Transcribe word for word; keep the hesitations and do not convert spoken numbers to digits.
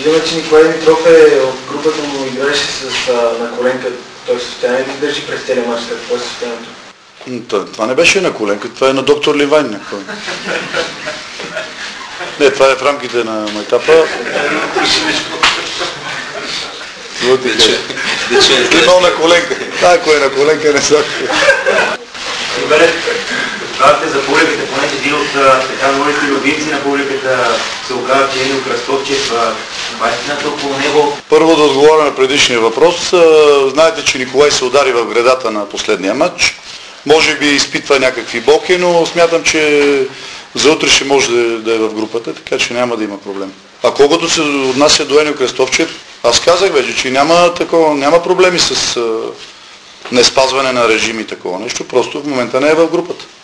виждаме, че Николай Димитров е от групата му, играеше с а, на коленка. Той състояние ли държи през целия мач? Какво е състоянието? Това не беше на коленка, това е на доктор Ливайн. Не, това е в рамките на майтапа. Имал на коленка. Да, ако е на коленка, не са. Добре, казвате за публиката, понеже един от така новите любимци на публиката се оказа, че Емил Кръстовчев, бащината около него. Първо да отговоря на предишния въпрос. Знаете, че Николай се удари в гредата на последния матч. Може би изпитва някакви болки, но смятам, че за утре ще може да, да е в групата, така че няма да има проблем. А колкото се отнася до Емил Кръстовчев, аз казах вече, че няма, такова, няма проблеми с а, неспазване на режим и такова нещо, просто в момента не е в групата.